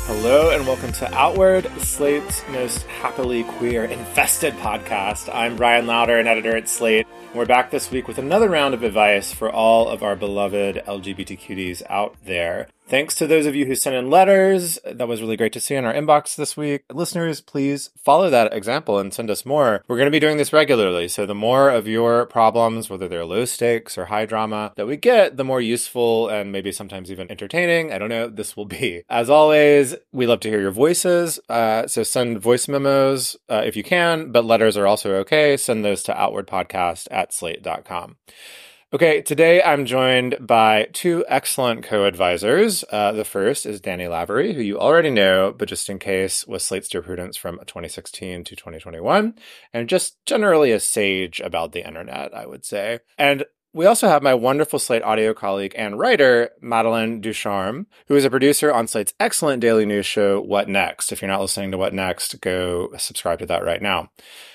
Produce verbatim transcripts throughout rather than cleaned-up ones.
Hello and welcome to Outward, Slate's most happily queer-infested podcast. I'm Brian Lauder, an editor at Slate. We're back this week with another round of advice for all of our beloved L G B T cuties out there. Thanks to those of you who sent in letters. That was really great to see in our inbox this week. Listeners, please follow that example and send us more. We're going to be doing this regularly, so the more of your problems, whether they're low stakes or high drama, that we get, the more useful and maybe sometimes even entertaining, I don't know, this will be. As always, we love to hear your voices, uh, so send voice memos uh, if you can, but letters are also okay. Send those to outwardpodcast at slate dot com. Okay, today I'm joined by two excellent co-advisors. Uh, the first is Danny Lavery, who you already know, but just in case, was Slate's Dear Prudence from twenty sixteen to twenty twenty-one, and just generally a sage about the internet, I would say. And we also have my wonderful Slate audio colleague and writer, Madeleine Ducharme, who is a producer on Slate's excellent daily news show, What Next? If you're not listening to What Next, go subscribe to that right now.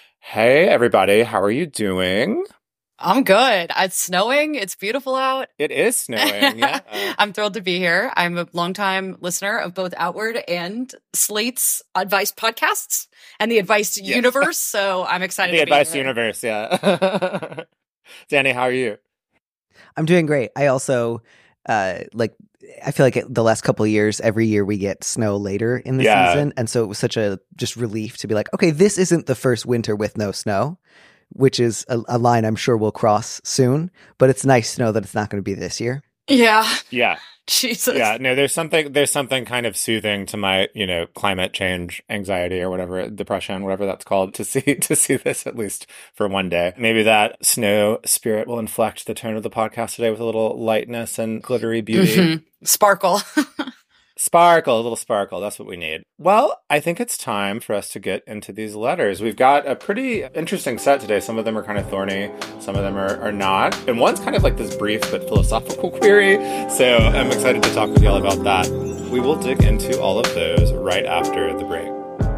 Hey, everybody, how are you doing? I'm good. It's snowing. It's beautiful out. It is snowing, yeah. I'm thrilled to be here. I'm a longtime listener of both Outward and Slate's advice podcasts and the advice yes. universe, so I'm excited the to be here. The advice universe, yeah. Danny, how are you? I'm doing great. I also, uh, like, I feel like the last couple of years, every year we get snow later in the yeah. season, and so it was such a just relief to be like, okay, this isn't the first winter with no snow, which is a, a line I'm sure we'll cross soon, but it's nice to know that it's not going to be this year. Yeah. Yeah. Jesus. Yeah, no, there's something there's something kind of soothing to my, you know, climate change anxiety or whatever, depression, whatever that's called, to see to see this at least for one day. Maybe that snow spirit will inflect the tone of the podcast today with a little lightness and glittery beauty. Mm-hmm. Sparkle. Sparkle, a little sparkle. That's what we need. Well, I think it's time for us to get into these letters. We've got a pretty interesting set today. Some of them are kind of thorny. Some of them are, are not. And one's kind of like this brief but philosophical query. So I'm excited to talk with y'all about that. We will dig into all of those right after the break.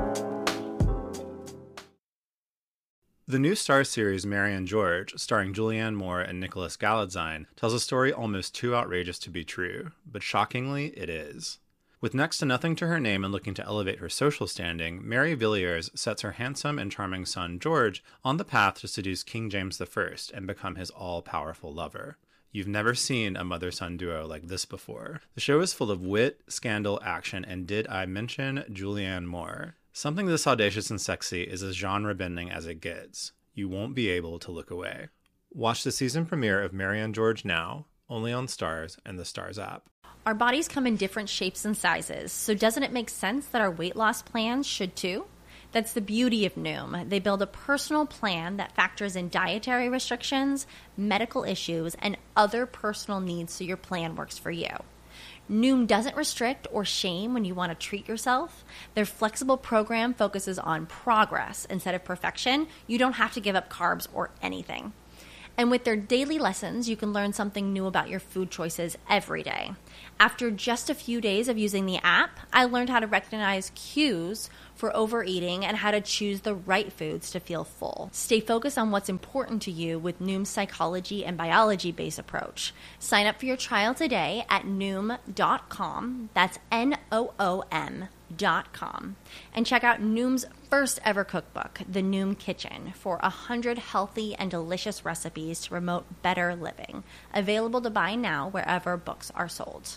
The new Starz series Mary and George, starring Julianne Moore and Nicholas Galadzine, tells a story almost too outrageous to be true. But shockingly, it is. With next to nothing to her name and looking to elevate her social standing, Mary Villiers sets her handsome and charming son, George, on the path to seduce King James the First and become his all-powerful lover. You've never seen a mother-son duo like this before. The show is full of wit, scandal, action, and did I mention Julianne Moore? Something this audacious and sexy is as genre-bending as it gets. You won't be able to look away. Watch the season premiere of Mary and George now, only on Starz and the Starz app. Our bodies come in different shapes and sizes, so doesn't it make sense that our weight loss plans should too? That's the beauty of Noom. They build a personal plan that factors in dietary restrictions, medical issues, and other personal needs so your plan works for you. Noom doesn't restrict or shame when you want to treat yourself. Their flexible program focuses on progress instead of perfection. You don't have to give up carbs or anything. And with their daily lessons, you can learn something new about your food choices every day. After just a few days of using the app, I learned how to recognize cues for overeating and how to choose the right foods to feel full. Stay focused on what's important to you with Noom's psychology and biology-based approach. Sign up for your trial today at noom dot com. That's N O O M dot com. And check out Noom's first ever cookbook, The Noom Kitchen, for one hundred healthy and delicious recipes to promote better living. Available to buy now wherever books are sold.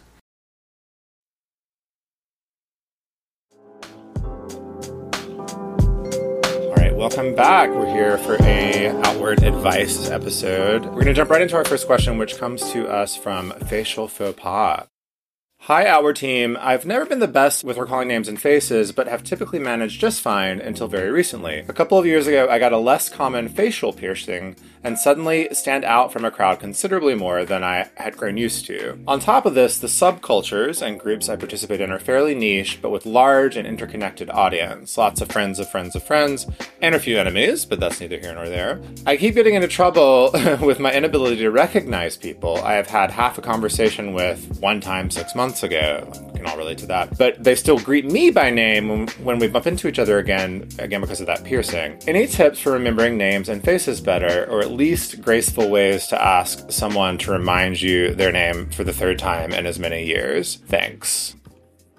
Welcome back. We're here for a Outward Advice episode. We're going to jump right into our first question, which comes to us from Facial Faux Pas. Hi, Outward team. I've never been the best with recalling names and faces, but have typically managed just fine until very recently. A couple of years ago, I got a less common facial piercing and suddenly stand out from a crowd considerably more than I had grown used to. On top of this, the subcultures and groups I participate in are fairly niche, but with large and interconnected audience. Lots of friends of friends of friends, and a few enemies, but that's neither here nor there. I keep getting into trouble with my inability to recognize people I have had half a conversation with one time six months ago. We can all relate to that. But they still greet me by name when, when we bump into each other again, again because of that piercing. Any tips for remembering names and faces better, or at least graceful ways to ask someone to remind you their name for the third time in as many years? Thanks.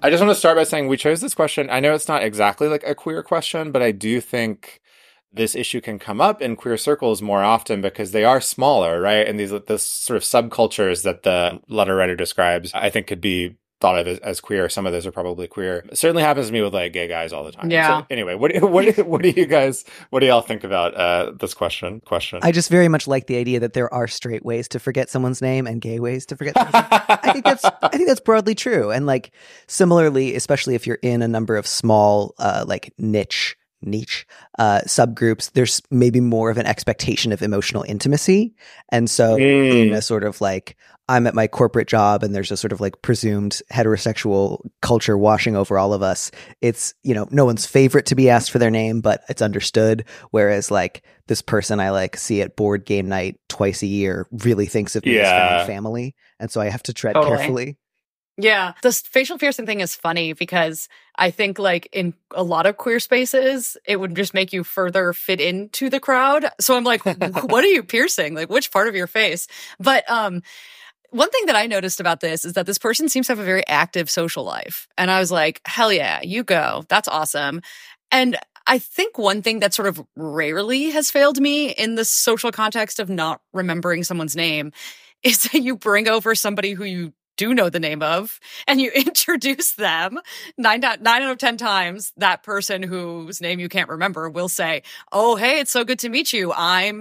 I just want to start by saying we chose this question. I know it's not exactly like a queer question, but I do think this issue can come up in queer circles more often because they are smaller, right? And these this sort of subcultures that the letter writer describes, I think could be thought of as, as queer. Some of those are probably queer. It certainly happens to me with like gay guys all the time. Yeah. So anyway, what do, what do, what do you guys, what do y'all think about uh, this question? Question. I just very much like the idea that there are straight ways to forget someone's name and gay ways to forget someone's name. I think that's I think that's broadly true. And like similarly, especially if you're in a number of small uh, like niche niche uh, subgroups, there's maybe more of an expectation of emotional intimacy. And so mm. in a sort of like, I'm at my corporate job and there's a sort of like presumed heterosexual culture washing over all of us. It's, you know, no one's favorite to be asked for their name, but it's understood. Whereas like this person I like see at board game night twice a year really thinks of me yeah. as family. And so I have to tread totally. carefully. Yeah. This facial piercing thing is funny because I think like in a lot of queer spaces, it would just make you further fit into the crowd. So I'm like, what are you piercing? Like which part of your face? But um, one thing that I noticed about this is that this person seems to have a very active social life. And I was like, hell yeah, you go. That's awesome. And I think one thing that sort of rarely has failed me in the social context of not remembering someone's name is that you bring over somebody who you do know the name of, and you introduce them. Nine, nine out of ten times, that person whose name you can't remember will say, oh, hey, it's so good to meet you. I'm,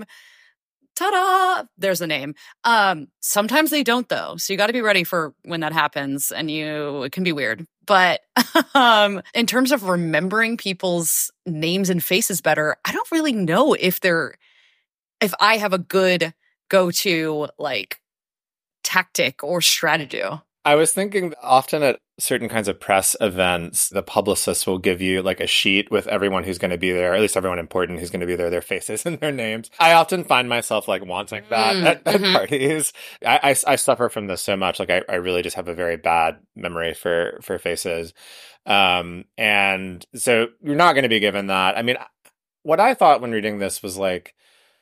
ta-da, there's a name. Um, sometimes they don't, though. So you got to be ready for when that happens, and you, it can be weird. But um, in terms of remembering people's names and faces better, I don't really know if they're, if I have a good go-to, like, tactic or strategy. I was thinking often at certain kinds of press events, the publicists will give you like a sheet with everyone who's going to be there, at least everyone important who's going to be there, their faces and their names. I often find myself like wanting that mm, at, at mm-hmm. parties. I, I, I suffer from this so much. Like I, I really just have a very bad memory for, for faces. Um, and so you're not going to be given that. I mean, what I thought when reading this was like,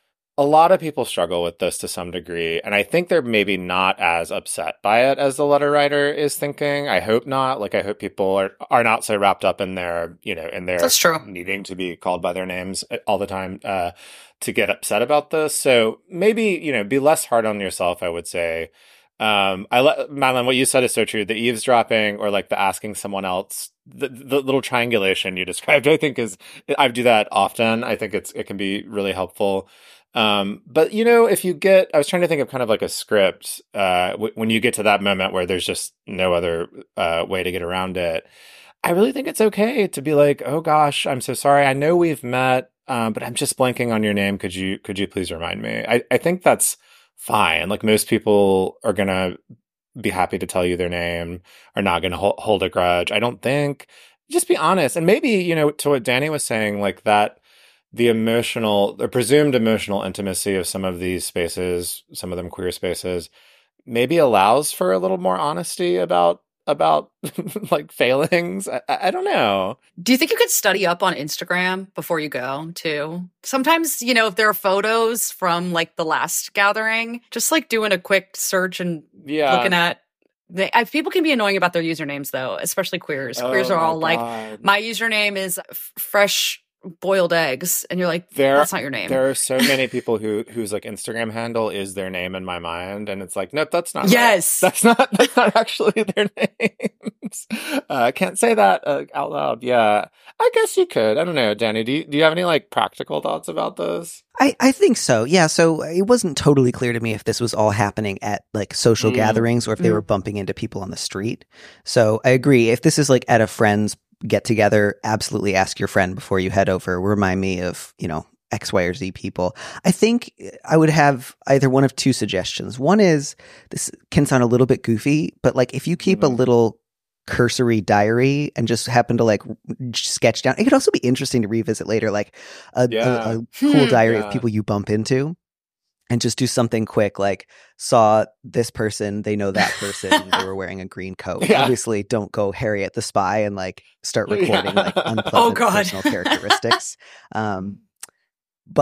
a lot of people struggle with this to some degree, and I think they're maybe not as upset by it as the letter writer is thinking. I hope not. Like, I hope people are, are not so wrapped up in their, you know, in their That's true. needing to be called by their names all the time uh, to get upset about this. So maybe, you know, be less hard on yourself, I would say. Um, I let Madeline, what you said is so true. The eavesdropping or like the asking someone else, the, the little triangulation you described, I think is, I do that often. I think it's, it can be really helpful. Um, but you know, if you get, I was trying to think of kind of like a script, uh, w- when you get to that moment where there's just no other, uh, way to get around it, I really think it's okay to be like, oh gosh, I'm so sorry. I know we've met, um, but I'm just blanking on your name. Could you, could you please remind me? I, I think that's fine. Like most people are going to be happy to tell you their name, are not going to ho- hold a grudge. I don't think, just be honest. And maybe, you know, to what Danny was saying, like that, the emotional, the presumed emotional intimacy of some of these spaces, some of them queer spaces, maybe allows for a little more honesty about, about like failings. I, I don't know. Do you think you could study up on Instagram before you go too? Sometimes, you know, if there are photos from like the last gathering, just like doing a quick search and yeah. looking at, They, I, people can be annoying about their usernames though, especially queers. Oh, Queers are all my like, God. my username is f- fresh boiled eggs, and you're like, there, that's not your name. There are so many people who whose like Instagram handle is their name in my mind, and it's like, nope, that's not. Yes, right. that's not. That's not actually their names. I uh, can't say that uh, out loud. Yeah, I guess you could. I don't know, Danny. Do you do you have any like practical thoughts about this? I, I think so. Yeah. So it wasn't totally clear to me if this was all happening at like social mm. gatherings or if they mm. were bumping into people on the street. So I agree. If this is like at a friend's get together, absolutely ask your friend before you head over. Remind me of, you know, X, Y, or Z people. I think I would have either one of two suggestions. One is, this can sound a little bit goofy, but like if you keep mm-hmm. a little cursory diary and just happen to like sketch down, it could also be interesting to revisit later, like a, yeah. a, a cool diary yeah. of people you bump into. And just do something quick, like saw this person, they know that person, they were wearing a green coat. Yeah. Obviously, don't go Harriet the Spy and like start recording yeah. like unpleasant oh, God. personal characteristics. Um, but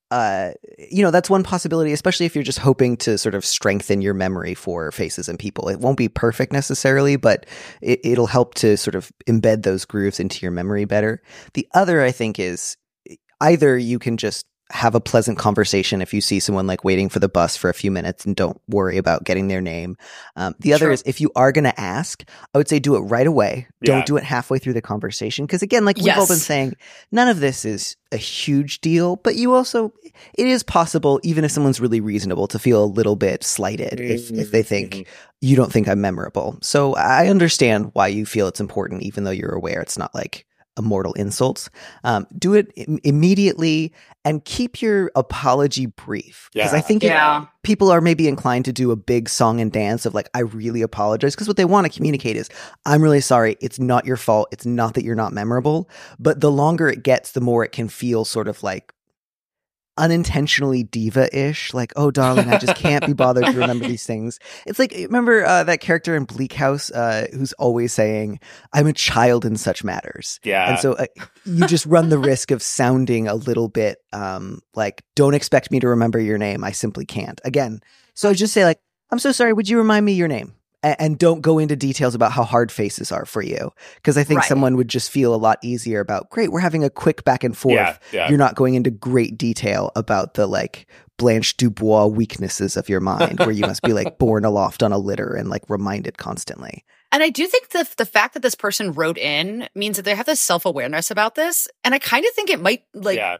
uh, you know, that's one possibility, especially if you're just hoping to sort of strengthen your memory for faces and people. It won't be perfect necessarily, but it, it'll help to sort of embed those grooves into your memory better. The other, I think, is either you can just have a pleasant conversation if you see someone like waiting for the bus for a few minutes and don't worry about getting their name. Um, the other Sure. is if you are going to ask, I would say do it right away. Yeah. Don't do it halfway through the conversation. Because again, like we've all been Yes. saying, none of this is a huge deal, but you also, it is possible, even if someone's really reasonable, to feel a little bit slighted if, if they think Mhm. you don't think I'm memorable. So I understand why you feel it's important, even though you're aware it's not like mortal insults. Um, do it Im- immediately and keep your apology brief. Because Yeah. I think it- Yeah. people are maybe inclined to do a big song and dance of like, I really apologize. Because what they want to communicate is, I'm really sorry. It's not your fault. It's not that you're not memorable. But the longer it gets, the more it can feel sort of like unintentionally diva-ish, like, oh darling, I just can't be bothered to remember these things. It's like, remember uh, that character in Bleak House uh, who's always saying, I'm a child in such matters. Yeah. And so uh, you just run the risk of sounding a little bit um, like, don't expect me to remember your name. I simply can't. Again, so just say like, I'm so sorry, would you remind me your name? And don't go into details about how hard faces are for you. Because I think Right. someone would just feel a lot easier about, great, we're having a quick back and forth. Yeah, yeah. You're not going into great detail about the like Blanche Dubois weaknesses of your mind, where you must be like borne aloft on a litter and like reminded constantly. And I do think the the fact that this person wrote in means that they have this self-awareness about this. And I kind of think it might like yeah.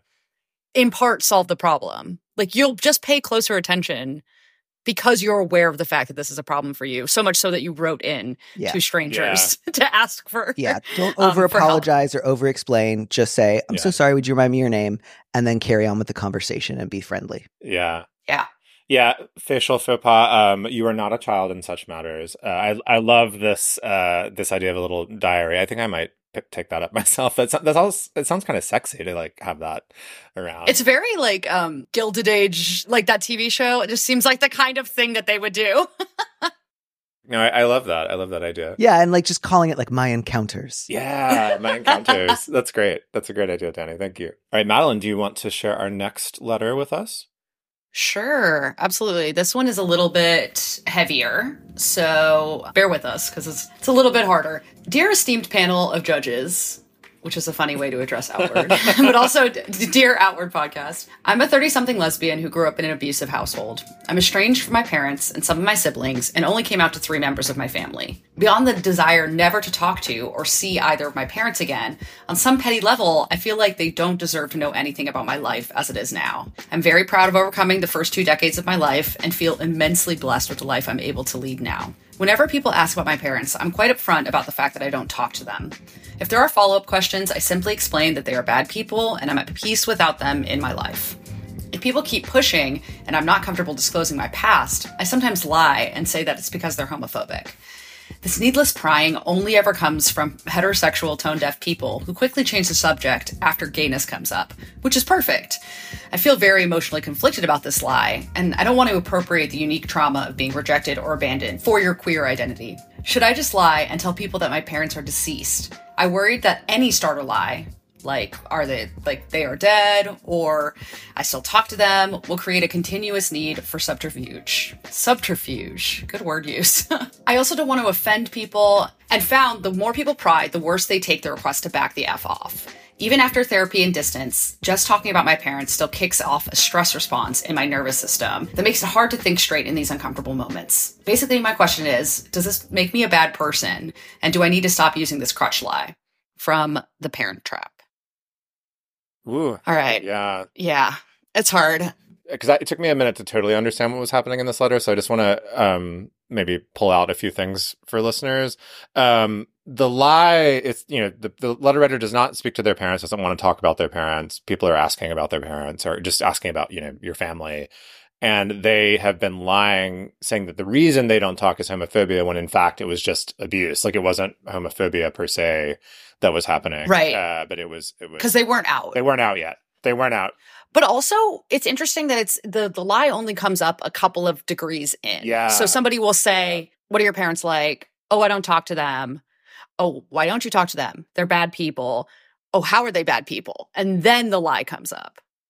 in part solve the problem. Like you'll just pay closer attention because you're aware of the fact that this is a problem for you, so much so that you wrote in Yeah. to strangers to ask for. Yeah. Don't um, over for help. apologize or over explain. Just say, I'm Yeah. so sorry. Would you remind me your name? And then carry on with the conversation and be friendly. Yeah. Yeah. Yeah, facial faux pas. Um, you are not a child in such matters. Uh, I I love this uh this idea of a little diary. I think I might p- take that up myself. That's that's all. It sounds kind of sexy to like have that around. It's very like um Gilded Age, like that T V show. It just seems like the kind of thing that they would do. No, I, I love that. I love that idea. Yeah. And like just calling it like my encounters. Yeah, my encounters. That's great. That's a great idea, Danny. Thank you. All right, Madeline, do you want to share our next letter with us? Sure, absolutely. This one is a little bit heavier, so bear with us because it's it's a little bit harder. Dear esteemed panel of judges, which is a funny way to address Outward, but also d- dear Outward podcast. I'm a thirty-something lesbian who grew up in an abusive household. I'm estranged from my parents and some of my siblings and only came out to three members of my family. Beyond the desire never to talk to or see either of my parents again, on some petty level, I feel like they don't deserve to know anything about my life as it is now. I'm very proud of overcoming the first two decades of my life and feel immensely blessed with the life I'm able to lead now. Whenever people ask about my parents, I'm quite upfront about the fact that I don't talk to them. If there are follow-up questions, I simply explain that they are bad people and I'm at peace without them in my life. If people keep pushing and I'm not comfortable disclosing my past, I sometimes lie and say that it's because they're homophobic. This needless prying only ever comes from heterosexual tone-deaf people who quickly change the subject after gayness comes up, which is perfect. I feel very emotionally conflicted about this lie, and I don't want to appropriate the unique trauma of being rejected or abandoned for your queer identity. Should I just lie and tell people that my parents are deceased? I worried that any starter lie, like are they like they are dead or I still talk to them, will create a continuous need for subterfuge. Subterfuge, good word use. I also don't want to offend people and found the more people pry, the worse they take the request to back the F off. Even after therapy and distance, just talking about my parents still kicks off a stress response in my nervous system that makes it hard to think straight in these uncomfortable moments. Basically, my question is, does this make me a bad person? And do I need to stop using this crutch lie? From The Parent Trap. Ooh. All right. Yeah. Yeah, it's hard. Because it took me a minute to totally understand what was happening in this letter, so I just want to um, maybe pull out a few things for listeners. Um, the lie, it's, you know, the, the letter writer does not speak to their parents, doesn't want to talk about their parents. People are asking about their parents or just asking about, you know, your family. And they have been lying, saying that the reason they don't talk is homophobia, when in fact it was just abuse. Like it wasn't homophobia per se that was happening. Right. Uh, but it was, it was, Because they weren't out. they weren't out yet. They weren't out. But also, it's interesting that it's the, the lie only comes up a couple of degrees in. Yeah. So somebody will say, what are your parents like? Oh, I don't talk to them. Oh, why don't you talk to them? They're bad people. Oh, how are they bad people? And then the lie comes up.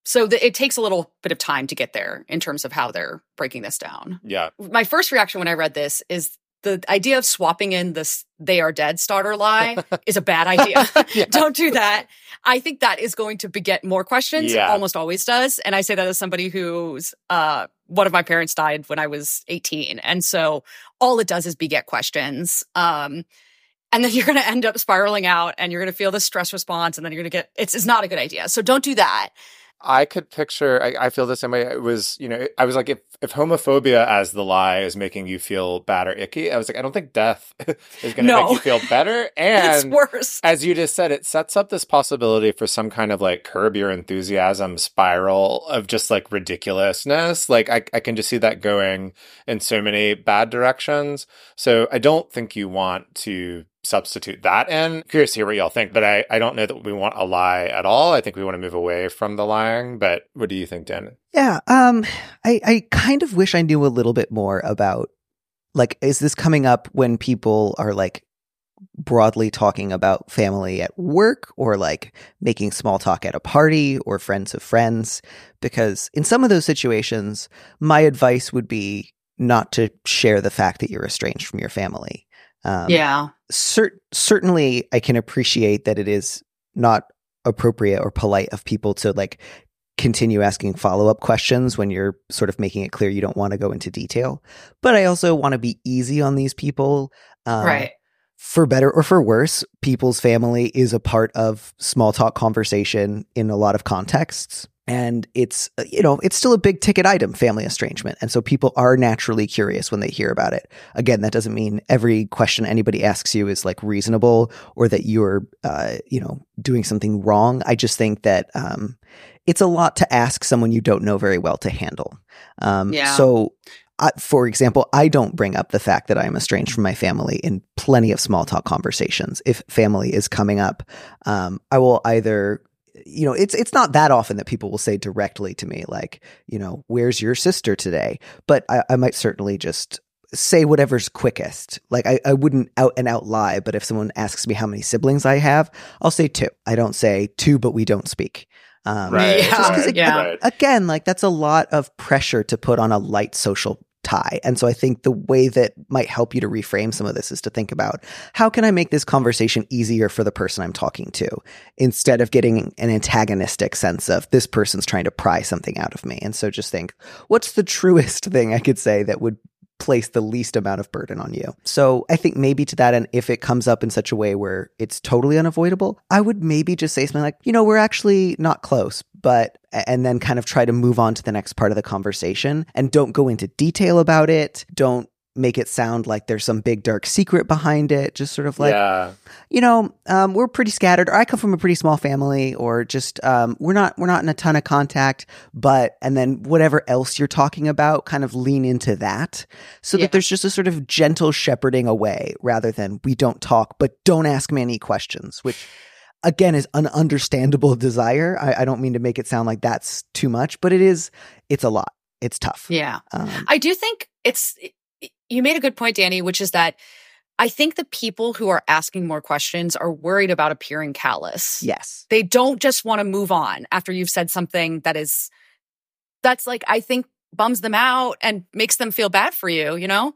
So the, it takes a little bit of time to get there in terms of how they're breaking this down. Yeah. My first reaction when I read this is the idea of swapping in this "they are dead" starter lie is a bad idea. Yeah. Don't do that. I think that is going to beget more questions. Yeah. It almost always does. And I say that as somebody who's, uh, one of my parents died when I was eighteen. And so all it does is beget questions. Um, and then you're going to end up spiraling out and you're going to feel the stress response. And then you're going to get, it's, it's not a good idea. So don't do that. I could picture, I, I feel the same way. It was, you know, I was like, if, if homophobia as the lie is making you feel bad or icky, I was like, I don't think death is going to No. make you feel better. And It's worse. as you just said, it sets up this possibility for some kind of like Curb Your Enthusiasm spiral of just like ridiculousness. Like I, I can just see that going in so many bad directions. So I don't think you want to substitute that in. Curious to hear what y'all think, but I, I don't know that we want a lie at all. I think we want to move away from the lying, but what do you think, Dan? Yeah, um, I, I kind of wish I knew a little bit more about, like, is this coming up when people are, like, broadly talking about family at work or, like, making small talk at a party or friends of friends? Because in some of those situations, my advice would be not to share the fact that you're estranged from your family. Um, Yeah. cer- certainly, I can appreciate that it is not appropriate or polite of people to, like, continue asking follow-up questions when you're sort of making it clear you don't want to go into detail. But I also want to be easy on these people. Um, Right. For better or for worse, people's family is a part of small talk conversation in a lot of contexts. And it's, you know, it's still a big ticket item, family estrangement. And so people are naturally curious when they hear about it. Again, that doesn't mean every question anybody asks you is like reasonable or that you're, uh, you know, doing something wrong. I just think that um, it's a lot to ask someone you don't know very well to handle. Um, Yeah. So, I, for example, I don't bring up the fact that I am estranged from my family in plenty of small talk conversations. If family is coming up, um, I will either... You know, it's it's not that often that people will say directly to me, like, you know, where's your sister today? But I, I might certainly just say whatever's quickest. Like, I, I wouldn't out and out lie, but if someone asks me how many siblings I have, I'll say two. I don't say two, but we don't speak. Um, Right. just 'cause Yeah, it- yeah. Right. Again, like, that's a lot of pressure to put on a light social tie. And so I think the way that might help you to reframe some of this is to think about, how can I make this conversation easier for the person I'm talking to, instead of getting an antagonistic sense of this person's trying to pry something out of me. And so just think, what's the truest thing I could say that would place the least amount of burden on you? So I think maybe to that end, if it comes up in such a way where it's totally unavoidable, I would maybe just say something like, you know, we're actually not close, but, and then kind of try to move on to the next part of the conversation and don't go into detail about it. Don't make it sound like there's some big dark secret behind it. Just sort of like, yeah. you know, um, we're pretty scattered, or I come from a pretty small family, or just um, we're not we're not in a ton of contact, but, and then whatever else you're talking about, kind of lean into that, so Yeah. that there's just a sort of gentle shepherding away, rather than we don't talk, but don't ask me any questions, which again is an understandable desire. I, I don't mean to make it sound like that's too much, but it is. It's a lot. It's tough. Yeah. Um, I do think it's, you made a good point, Danny, which is that I think the people who are asking more questions are worried about appearing callous. yes. They don't just want to move on after you've said something that is, that's like, I think bums them out and makes them feel bad for you, you know?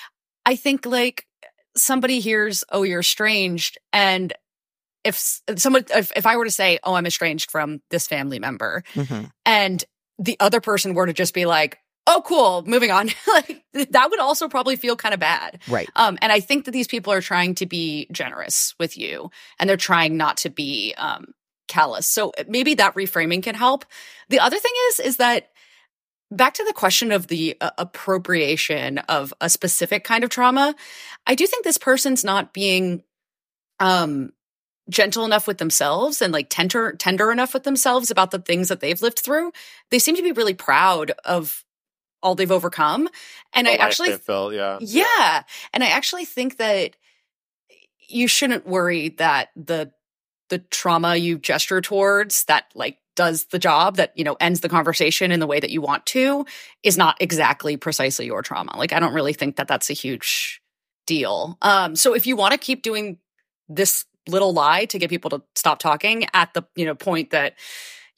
I think like somebody hears, oh, you're estranged. And if s- someone, if, if I were to say, oh, I'm estranged from this family member, Mhm. and the other person were to just be like, oh, cool, moving on, like that would also probably feel kind of bad. Right. Um, and I think that these people are trying to be generous with you, and they're trying not to be um, callous. So maybe that reframing can help. The other thing is, is that back to the question of the uh, appropriation of a specific kind of trauma, I do think this person's not being um, gentle enough with themselves and like tender, tender enough with themselves about the things that they've lived through. They seem to be really proud of all they've overcome. And The I life actually, they've built, yeah. yeah. And I actually think that you shouldn't worry that the, the trauma you gesture towards that like does the job that, you know, ends the conversation in the way that you want to is not exactly precisely your trauma. Like, I don't really think that that's a huge deal. Um, so if you want to keep doing this little lie to get people to stop talking at the, you know, point that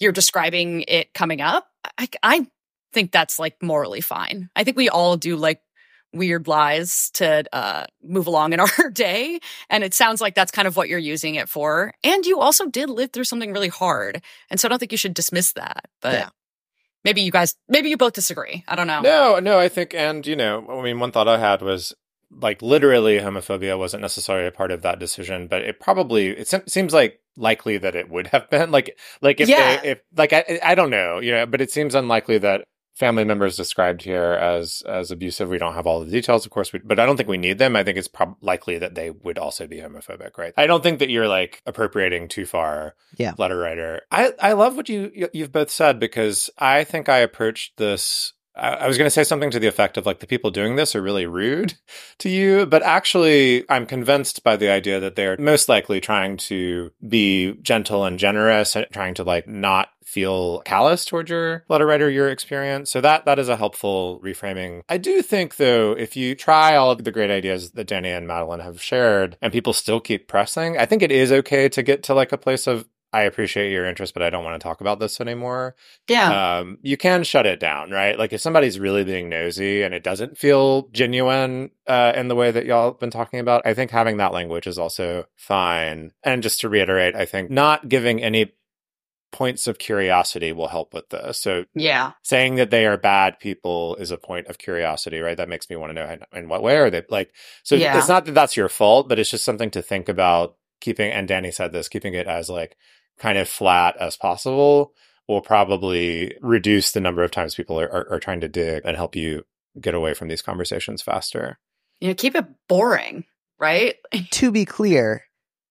you're describing it coming up, I, I think that's like morally fine. I think we all do like weird lies to uh, move along in our day. And it sounds like that's kind of what you're using it for. And you also did live through something really hard. And so I don't think you should dismiss that. But yeah. maybe you guys, maybe you both disagree. I don't know. No, no, I think, and, you know, I mean, one thought I had was, like, literally homophobia wasn't necessarily a part of that decision, but it probably, it se- seems like likely that it would have been. Like, like if, yeah. they, if like, I, I don't know, you know, but it seems unlikely that family members described here as as abusive. We don't have all the details, of course, we, but I don't think we need them. I think it's prob- likely that they would also be homophobic, right? I don't think that you're like appropriating too far, yeah. letter writer. I, I love what you, you've both said, because I think I approached this, I, I was going to say something to the effect of like, the people doing this are really rude to you, but actually I'm convinced by the idea that they're most likely trying to be gentle and generous, and trying to like not feel callous toward your letter writer, your experience. So that that is a helpful reframing. I do think, though, if you try all of the great ideas that Danny and Madeline have shared and people still keep pressing, I think it is okay to get to like a place of, I appreciate your interest, but I don't want to talk about this anymore. Yeah. Um, you can shut it down, right? Like if somebody's really being nosy and it doesn't feel genuine uh, in the way that y'all have been talking about, I think having that language is also fine. And just to reiterate, I think not giving any points of curiosity will help with this. So yeah, saying that they are bad people is a point of curiosity, right? That makes me want to know in what way are they like, so yeah. It's not that that's your fault, but it's just something to think about. Keeping, and Danny said this, keeping it as like kind of flat as possible will probably reduce the number of times people are, are, are trying to dig and help you get away from these conversations faster. You know, keep it boring, right? To be clear,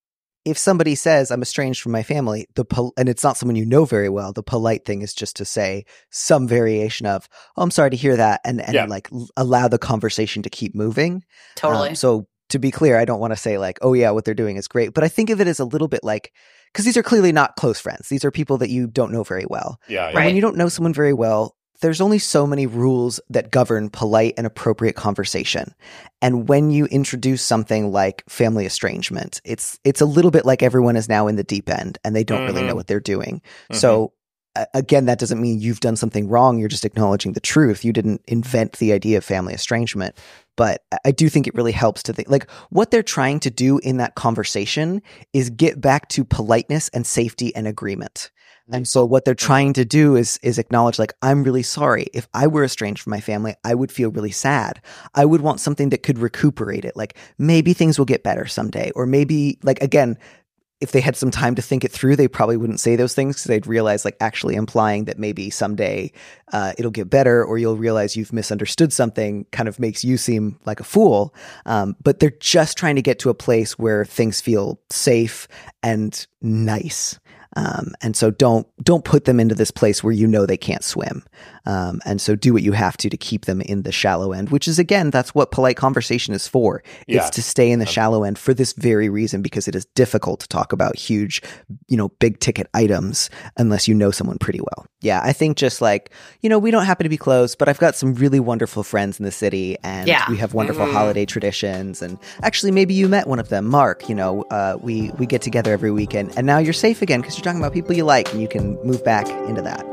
if somebody says I'm estranged from my family, the pol- and it's not someone you know very well, the polite thing is just to say some variation of, oh, I'm sorry to hear that, and, and yeah. like l- allow the conversation to keep moving. Totally. Um, so to be clear, I don't want to say like, oh yeah, what they're doing is great, but I think of it as a little bit like, because these are clearly not close friends. These are people that you don't know very well. Yeah. yeah. And when you don't know someone very well, there's only so many rules that govern polite and appropriate conversation. And when you introduce something like family estrangement, it's it's a little bit like everyone is now in the deep end and they don't mm-hmm. really know what they're doing. Mm-hmm. So uh, again, that doesn't mean you've done something wrong. You're just acknowledging the truth. You didn't invent the idea of family estrangement. But I do think it really helps to think, like, what they're trying to do in that conversation is get back to politeness and safety and agreement. And so what they're trying to do is is acknowledge, like, I'm really sorry. If I were estranged from my family, I would feel really sad. I would want something that could recuperate it. Like, maybe things will get better someday. Or maybe, like, again, if they had some time to think it through, they probably wouldn't say those things because they'd realize, like, actually implying that maybe someday uh, it'll get better, or you'll realize you've misunderstood something kind of makes you seem like a fool. Um, but they're just trying to get to a place where things feel safe and nice. Um, and so don't, don't put them into this place where you know they can't swim. Um, and so do what you have to to keep them in the shallow end, which is, again, that's what polite conversation is for. Yeah. It's to stay in the shallow end for this very reason, because it is difficult to talk about huge, you know, big ticket items unless you know someone pretty well. Yeah. I think just like, you know, we don't happen to be close, but I've got some really wonderful friends in the city, and yeah. we have wonderful mm-hmm. holiday traditions. And actually, maybe you met one of them, Mark. You know, uh, we, we get together every weekend, and now you're safe again because you're talking about people you like, and you can move back into that.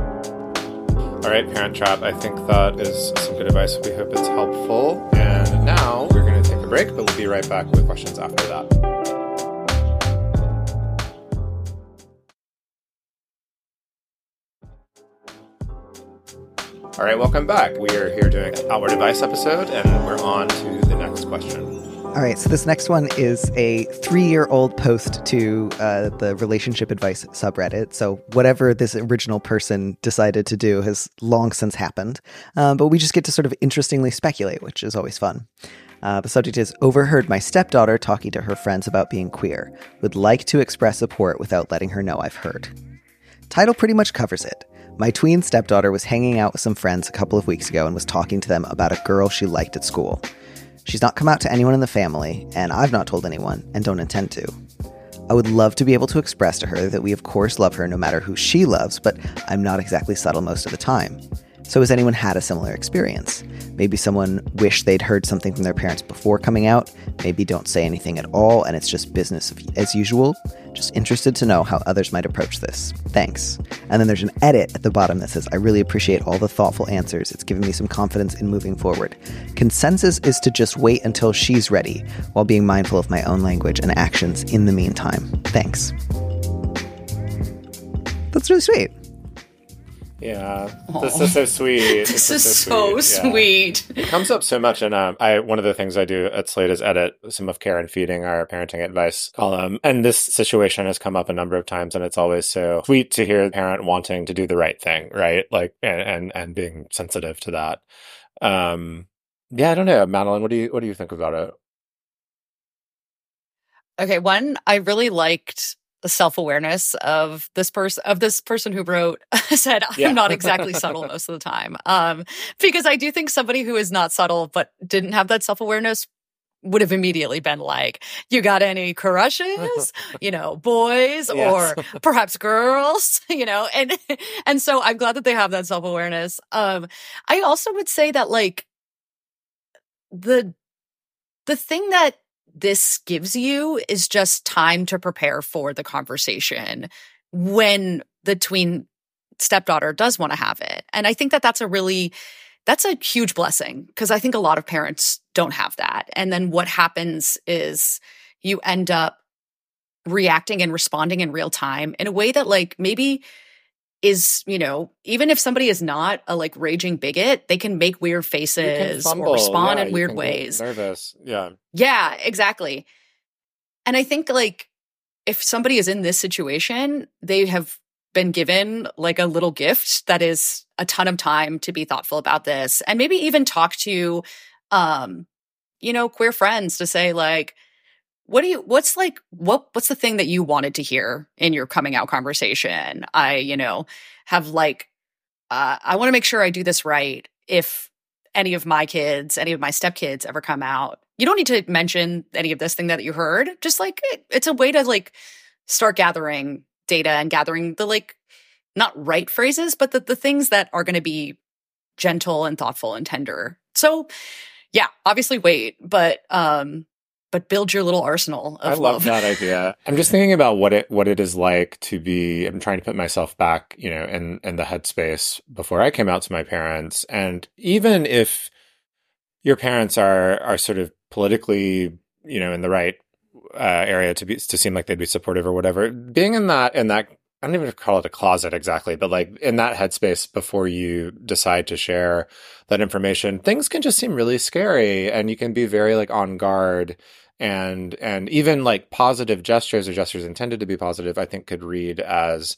All right, Parent Trap, I think that is some good advice. We hope it's helpful. And now we're going to take a break, but we'll be right back with questions after that. All right, welcome back. We are here doing an Outward Advice episode, and we're on to the next question. All right, so this next one is a three-year-old post to uh, the relationship advice subreddit. So whatever this original person decided to do has long since happened. Um, but we just get to sort of interestingly speculate, which is always fun. Uh, the subject is, overheard my stepdaughter talking to her friends about being queer. Would like to express support without letting her know I've heard. Title pretty much covers it. My tween stepdaughter was hanging out with some friends a couple of weeks ago and was talking to them about a girl she liked at school. She's not come out to anyone in the family, and I've not told anyone, and don't intend to. I would love to be able to express to her that we of course love her no matter who she loves, but I'm not exactly subtle most of the time. So has anyone had a similar experience? Maybe someone wished they'd heard something from their parents before coming out. Maybe don't say anything at all, and it's just business as usual. Just interested to know how others might approach this. Thanks. And then there's an edit at the bottom that says, I really appreciate all the thoughtful answers. It's given me some confidence in moving forward. Consensus is to just wait until she's ready, while being mindful of my own language and actions in the meantime. Thanks. That's really sweet. Yeah, this is so sweet. This, this is, is so, so sweet. sweet. Yeah. It comes up so much, and um, I one of the things I do at Slate is edit some of Care and Feeding, our parenting advice column, and this situation has come up a number of times, and it's always so sweet to hear a parent wanting to do the right thing, right? Like, and and, and being sensitive to that. Um, yeah, I don't know, Madeline, what do you what do you think about it? Okay, one, I really liked the self-awareness of this person, of this person who wrote, said, I'm yeah. not exactly subtle most of the time. Um, because I do think somebody who is not subtle, but didn't have that self-awareness would have immediately been like, you got any crushes, you know, boys yes. or perhaps girls, you know, and, and so I'm glad that they have that self-awareness. Um, I also would say that like the, the thing that this gives you is just time to prepare for the conversation when the tween stepdaughter does want to have it. And I think that that's a really, that's a huge blessing because I think a lot of parents don't have that. And then what happens is you end up reacting and responding in real time in a way that like maybe is, you know, even if somebody is not a like raging bigot, they can make weird faces or respond yeah, in weird ways. Nervous. Yeah. Yeah, exactly. And I think like if somebody is in this situation, they have been given like a little gift that is a ton of time to be thoughtful about this and maybe even talk to, um, you know, queer friends to say like, What do you, what's like, what, what's the thing that you wanted to hear in your coming out conversation? I, you know, have like, uh, I want to make sure I do this right. If any of my kids, any of my stepkids ever come out, you don't need to mention any of this thing that you heard. Just like, it, it's a way to like start gathering data and gathering the like, not right phrases, but the, the things that are going to be gentle and thoughtful and tender. So yeah, obviously wait, but, um, but build your little arsenal of I love love. that idea. I'm just thinking about what it what it is like to be, I'm trying to put myself back, you know, in, in the headspace before I came out to my parents. And even if your parents are are sort of politically, you know, in the right uh, area to be to seem like they'd be supportive or whatever, being in that in that I don't even call it a closet exactly, but like in that headspace before you decide to share that information, things can just seem really scary and you can be very like on guard. And and even like positive gestures or gestures intended to be positive, I think could read as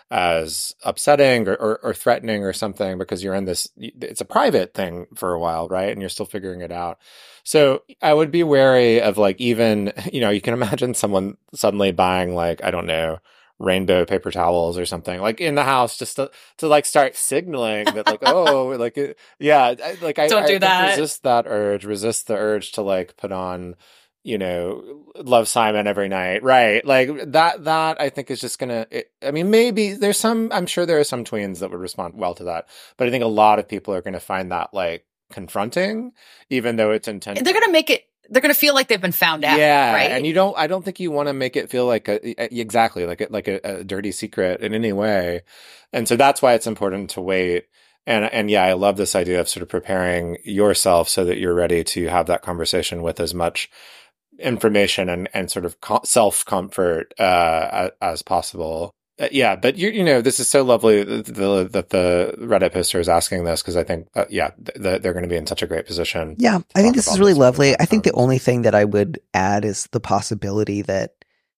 as upsetting or, or, or threatening or something because you're in this, it's a private thing for a while, right? And you're still figuring it out. So I would be wary of like even, you know, you can imagine someone suddenly buying like, I don't know, rainbow paper towels or something like in the house just to, to like start signaling that like, oh, like, it, yeah, like I, don't I, do I that. resist that urge, resist the urge to like put on, you know, Love Simon every night. Right. Like that, that I think is just going to, I mean, maybe there's some, I'm sure there are some tweens that would respond well to that, but I think a lot of people are going to find that like confronting, even though it's intended. They're going to make it, they're going to feel like they've been found out. Yeah. Right? And you don't, I don't think you want to make it feel like a, exactly like a, like a, a dirty secret in any way. And so that's why it's important to wait. And, and yeah, I love this idea of sort of preparing yourself so that you're ready to have that conversation with as much information and, and sort of co- self-comfort uh, as possible. Uh, yeah, but you you know, this is so lovely that the, that the Reddit poster is asking this because I think, uh, yeah, th- they're going to be in such a great position. Yeah, I think this is really lovely. I think the only thing that I would add is the possibility that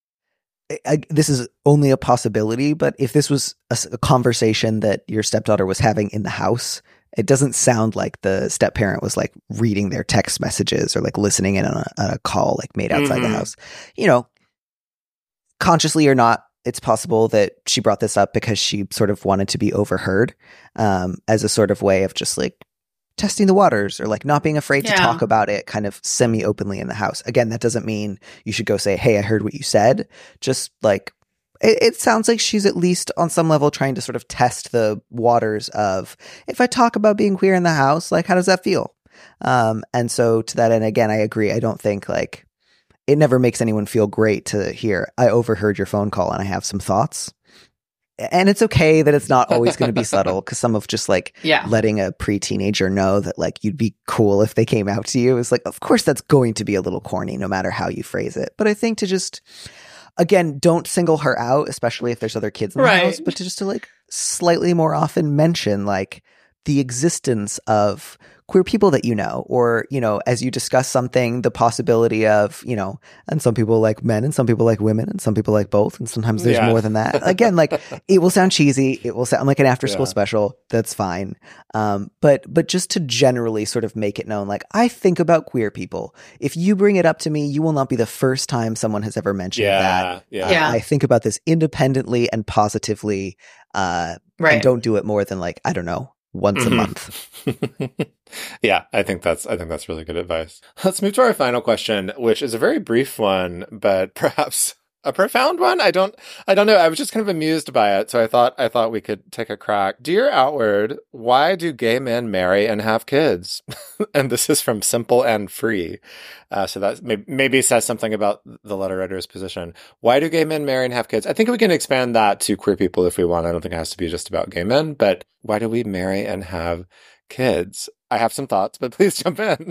I, this is only a possibility, but if this was a, a conversation that your stepdaughter was having in the house, it doesn't sound like the step parent was like reading their text messages or like listening in on a, on a call like made outside mm-hmm. the house. You know, consciously or not, it's possible that she brought this up because she sort of wanted to be overheard um, as a sort of way of just like testing the waters or like not being afraid yeah. to talk about it kind of semi-openly in the house. Again, that doesn't mean you should go say, hey, I heard what you said. Just like it, it sounds like she's at least on some level trying to sort of test the waters of, if I talk about being queer in the house, like, how does that feel? Um, and so to that end, again, I agree. I don't think like it never makes anyone feel great to hear, I overheard your phone call and I have some thoughts. And it's okay that it's not always going to be subtle, because some of just like Yeah. letting a pre-teenager know that like you'd be cool if they came out to you is like, of course that's going to be a little corny no matter how you phrase it. But I think to just, again, don't single her out, especially if there's other kids in the Right. house, but to just to like slightly more often mention like the existence of queer people that you know, or, you know, as you discuss something, the possibility of, you know, and some people like men and some people like women and some people like both. And sometimes there's Yeah. more than that. Again, like it will sound cheesy. It will sound like an after school Yeah. special. That's fine. Um, but, but just to generally sort of make it known, like, I think about queer people. If you bring it up to me, you will not be the first time someone has ever mentioned Yeah, that. yeah. Uh, Yeah. I think about this independently and positively, uh, Right. and don't do it more than like, I don't know, once a Mhm. month. Yeah, I think that's I think that's really good advice. Let's move to our final question, which is a very brief one, but perhaps a profound one. I don't I don't know. I was just kind of amused by it, so I thought I thought we could take a crack. Dear Outward, why do gay men marry and have kids? And this is from Simple and Free. Uh, so that may- maybe says something about the letter writer's position. Why do gay men marry and have kids? I think we can expand that to queer people if we want. I don't think it has to be just about gay men, but why do we marry and have kids? I have some thoughts, but please jump in.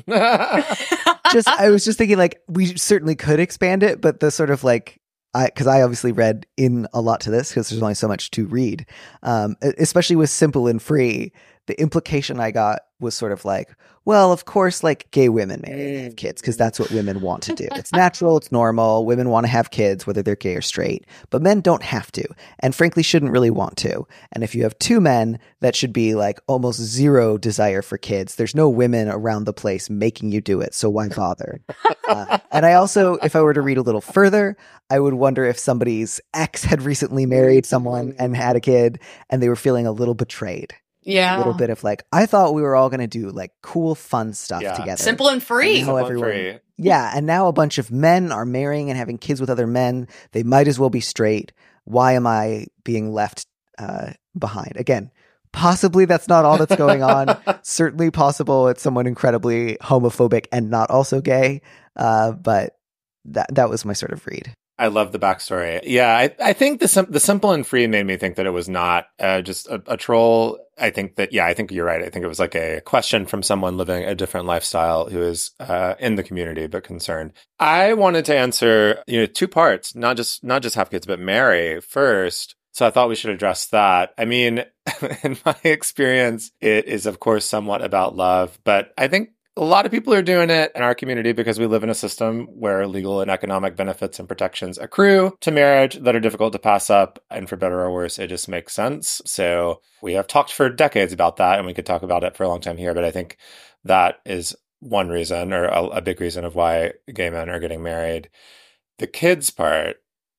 Just, I was just thinking like, we certainly could expand it, but the sort of like, I, because I obviously read in a lot to this because there's only so much to read, um, e- especially with Simple and Free. The implication I got was sort of like, well, of course, like gay women may have kids because that's what women want to do. It's natural, it's normal. Women want to have kids, whether they're gay or straight, but men don't have to, and frankly, shouldn't really want to. And if you have two men, that should be like almost zero desire for kids. There's no women around the place making you do it, so why bother? Uh, and I also, if I were to read a little further, I would wonder if somebody's ex had recently married someone and had a kid, and they were feeling a little betrayed. Yeah. A little bit of like, I thought we were all going to do like cool, fun stuff Yeah. together. Simple and free. I know Simple and everyone- Free. Yeah, and now a bunch of men are marrying and having kids with other men. They might as well be straight. Why am I being left uh, behind? Again, possibly that's not all that's going on. Certainly possible it's someone incredibly homophobic and not also gay. Uh, but that that was my sort of read. I love the backstory. Yeah, I, I think the sim- the Simple and Free made me think that it was not uh, just a, a troll. I think that, yeah, I think you're right. I think it was like a question from someone living a different lifestyle who is uh, in the community but concerned. I wanted to answer, you know, two parts, not just not just have kids, but marry first. So I thought we should address that. I mean, in my experience, it is, of course, somewhat about love, but I think a lot of people are doing it in our community because we live in a system where legal and economic benefits and protections accrue to marriage that are difficult to pass up. And for better or worse, it just makes sense. So we have talked for decades about that, and we could talk about it for a long time here. But I think that is one reason, or a, a big reason, of why gay men are getting married. The kids part,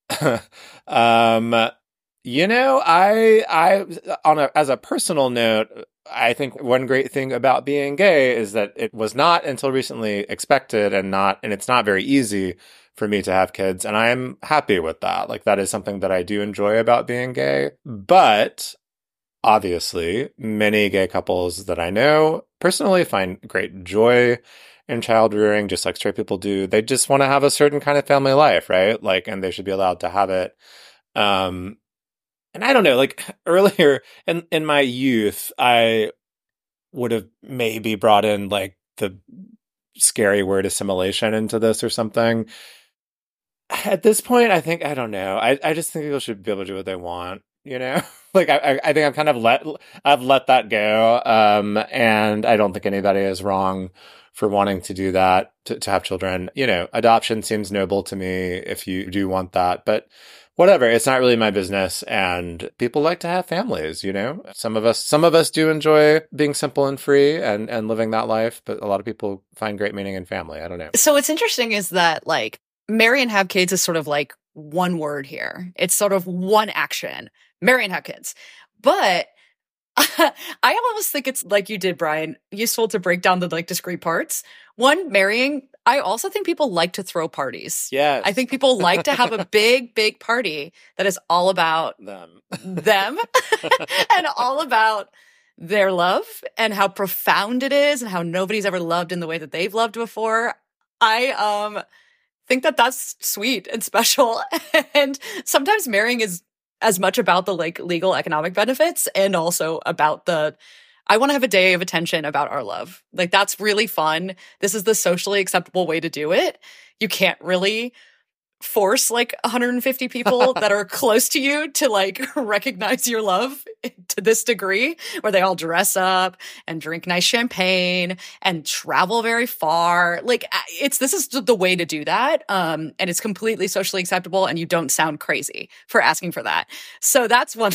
um, you know, I, I, on a, as a personal note, I think one great thing about being gay is that it was not until recently expected and not, and it's not very easy for me to have kids. And I'm happy with that. Like, that is something that I do enjoy about being gay. But obviously, many gay couples that I know personally find great joy in child rearing, just like straight people do. They just want to have a certain kind of family life, right? Like, and they should be allowed to have it. Um, And I don't know, like earlier in, in my youth, I would have maybe brought in like the scary word assimilation into this or something. At this point, I think, I don't know. I, I just think people should be able to do what they want, you know? Like, I, I think I've kind of let, I've let that go. Um, and I don't think anybody is wrong for wanting to do that, to, to have children. You know, adoption seems noble to me if you do want that, but whatever, it's not really my business, and people like to have families, you know? Some of us some of us do enjoy being simple and free and, and living that life, but a lot of people find great meaning in family. I don't know. So what's interesting is that, like, marry and have kids is sort of like one word here. It's sort of one action. Marry and have kids. But I almost think it's like you did, Brian, useful to break down the like discrete parts. One, marrying, I also think people like to throw parties. Yes. I think people like to have a big, big party that is all about them. them and all about their love and how profound it is and how nobody's ever loved in the way that they've loved before. I um think that that's sweet and special. And sometimes marrying is as much about the like legal economic benefits and also about the I want to have a day of attention about our love. Like, that's really fun. This is the socially acceptable way to do it. You can't really force like one hundred fifty people that are close to you to like recognize your love to this degree, where they all dress up and drink nice champagne and travel very far. Like, it's this is the way to do that. Um, and it's completely socially acceptable, and you don't sound crazy for asking for that. So that's one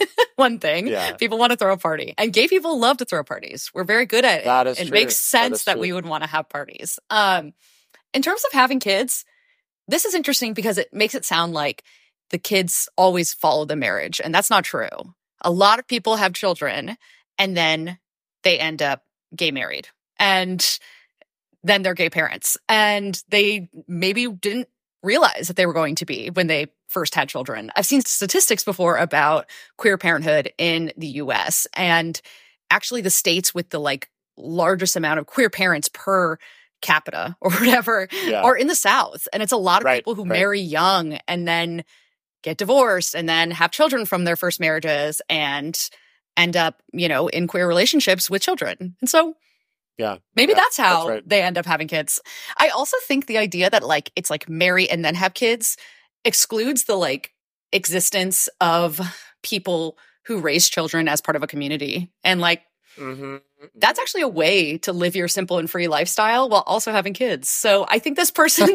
one thing. Yeah. People want to throw a party, and gay people love to throw parties. We're very good at it. That is it true. makes sense that, that we would want to have parties. Um, in terms of having kids, this is interesting because it makes it sound like the kids always follow the marriage, and that's not true. A lot of people have children, and then they end up gay married, and then they're gay parents, and they maybe didn't realize that they were going to be when they first had children. I've seen statistics before about queer parenthood in the U S, and actually the states with the like largest amount of queer parents per capita or whatever Yeah. are in the South. And it's a lot of Right, people who right. marry young and then get divorced and then have children from their first marriages and end up, you know, in queer relationships with children. And so Yeah. maybe Yeah, that's how that's right. they end up having kids. I also think the idea that like it's like marry and then have kids excludes the like existence of people who raise children as part of a community. And like Mm-hmm. that's actually a way to live your simple and free lifestyle while also having kids. So I think this person,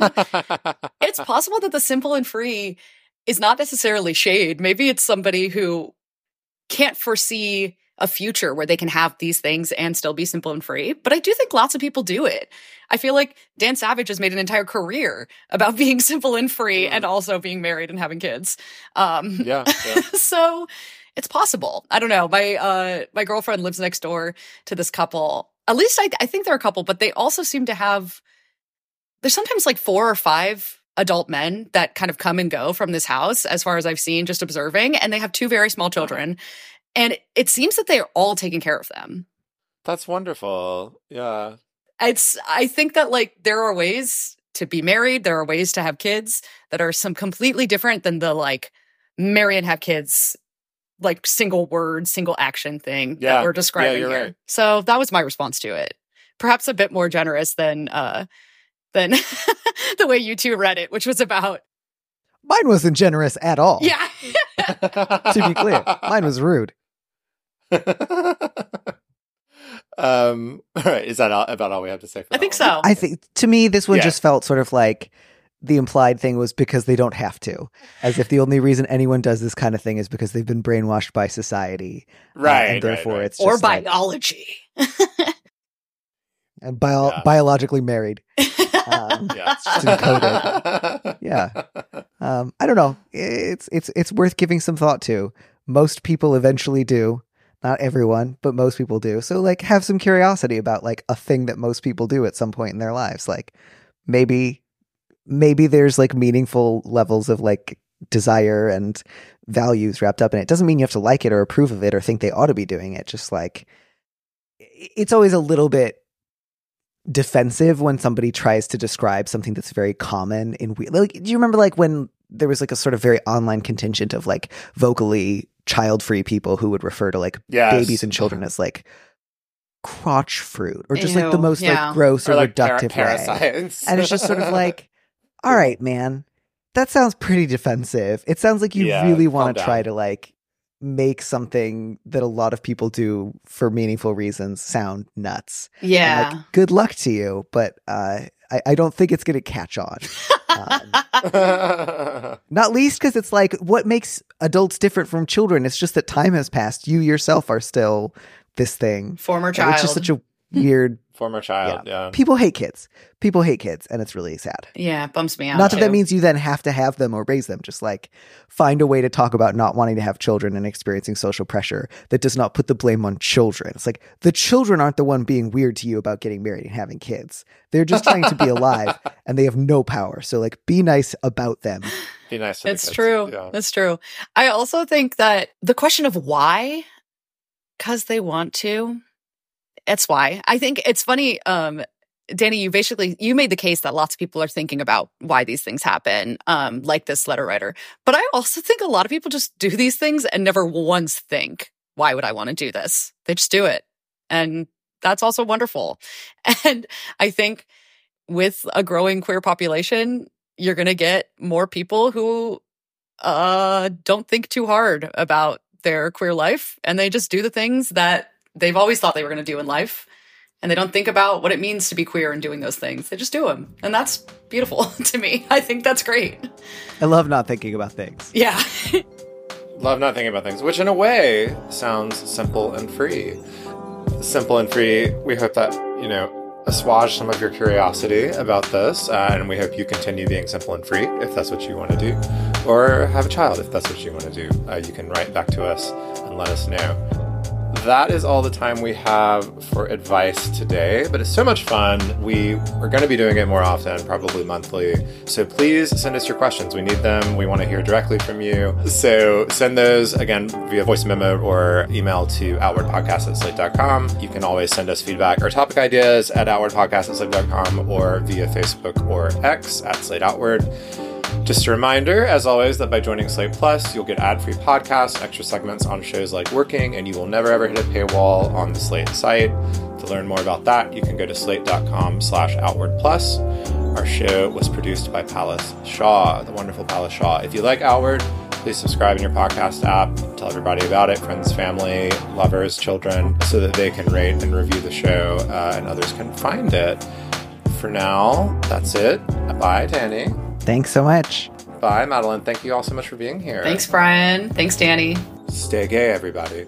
it's possible that the simple and free is not necessarily shade. Maybe it's somebody who can't foresee a future where they can have these things and still be simple and free. But I do think lots of people do it. I feel like Dan Savage has made an entire career about being simple and free Mm. and also being married and having kids. Um, Yeah. yeah. so it's possible. I don't know. My uh, my girlfriend lives next door to this couple. At least I, I think they're a couple, but they also seem to have, there's sometimes like four or five adult men that kind of come and go from this house, as far as I've seen, just observing. And they have two very small children. And it seems that they're all taking care of them. That's wonderful. Yeah. It's, I think that like there are ways to be married. There are ways to have kids that are some completely different than the like marry and have kids, like single word, single action thing Yeah. that we're describing Yeah, you're here. right. So that was my response to it. Perhaps a bit more generous than, uh, than the way you two read it, which was about, Mine wasn't generous at all. yeah. To be clear, mine was rude. um. All right. Is that all, about all we have to say for I that think one? so. I think to me, this one Yeah. just felt sort of like the implied thing was because they don't have to, as if the only reason anyone does this kind of thing is because they've been brainwashed by society, uh, Right. and therefore right, right. it's or just like, biology. and bio- Yeah. biologically married. Um, Yeah. Just encoded. Yeah. Um, I don't know. It's it's it's worth giving some thought to. Most people eventually do. Not everyone, but most people do. So like have some curiosity about like a thing that most people do at some point in their lives. Like maybe maybe there's like meaningful levels of like desire and values wrapped up in it. It doesn't mean you have to like it or approve of it or think they ought to be doing it. Just like it's always a little bit defensive when somebody tries to describe something that's very common in we like do you remember like when there was like a sort of very online contingent of like vocally child-free people who would refer to like Yes. babies and children as like crotch fruit or just like the Ew, most yeah. like gross or, Or like para- reductive way. parasites. And it's just sort of like, all right, man, that sounds pretty defensive. It sounds like you Yeah, really calm want to down. try to like make something that a lot of people do for meaningful reasons sound nuts. And, Yeah. like, good luck to you, but uh, I, I don't think it's going to catch on. Um, not least because it's like, what makes adults different from children? It's just that time has passed. You yourself are still this thing. Former And child. It's just such a weird Former child, yeah. yeah. People hate kids. People hate kids, and it's really sad. Yeah, it bums me out. Not that too. that means you then have to have them or raise them. Just like find a way to talk about not wanting to have children and experiencing social pressure that does not put the blame on children. It's like the children aren't the one being weird to you about getting married and having kids. They're just trying to be alive, and they have no power. So like, be nice about them. Be nice to It's the kids. true. Yeah. It's true. I also think that the question of why, because they want to, it's why. I think it's funny, um, Danny, you basically, you made the case that lots of people are thinking about why these things happen, um, like this letter writer. But I also think a lot of people just do these things and never once think, why would I want to do this? They just do it. And that's also wonderful. And I think with a growing queer population, you're going to get more people who uh, don't think too hard about their queer life. And they just do the things that they've always thought they were going to do in life. And they don't think about what it means to be queer and doing those things. They just do them. And that's beautiful to me. I think that's great. I love not thinking about things. Yeah. Love not thinking about things, which in a way sounds simple and free. Simple and free. We hope that, you know, assuage some of your curiosity about this. Uh, and we hope you continue being simple and free if that's what you want to do. Or have a child if that's what you want to do. Uh, you can write back to us and let us know. That is all the time we have for advice today, but it's so much fun. We are going to be doing it more often, probably monthly. So please send us your questions. We need them. We want to hear directly from you. So send those, again, via voice memo or email to outwardpodcast at slate dot com. You can always send us feedback or topic ideas at outwardpodcast at slate dot com or via Facebook or X at Slate Outward. Just a reminder, as always, that by joining Slate Plus, you'll get ad-free podcasts, extra segments on shows like Working, and you will never ever hit a paywall on the Slate site. To learn more about that, you can go to slate.com slash outward plus. Our show was produced by Palace Shaw, the wonderful Palace Shaw. If you like Outward, please subscribe in your podcast app. Tell everybody about it, friends, family, lovers, children, so that they can rate and review the show uh, and others can find it. For now, that's it. Bye, Danny. Thanks so much. Bye, Madeline. Thank you all so much for being here. Thanks, Brian. Thanks, Danny. Stay gay, everybody.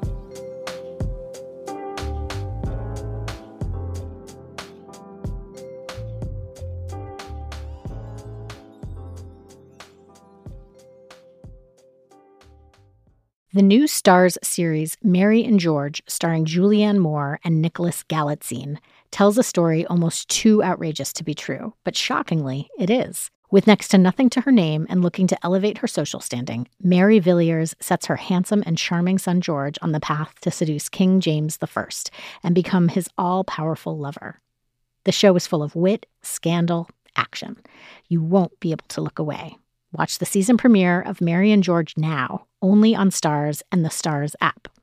The new Starz series Mary and George, starring Julianne Moore and Nicholas Galitzine, tells a story almost too outrageous to be true, but shockingly, it is. With next to nothing to her name and looking to elevate her social standing, Mary Villiers sets her handsome and charming son George on the path to seduce King James the First and become his all-powerful lover. The show is full of wit, scandal, action. You won't be able to look away. Watch the season premiere of Mary and George now, only on Starz and the Starz app.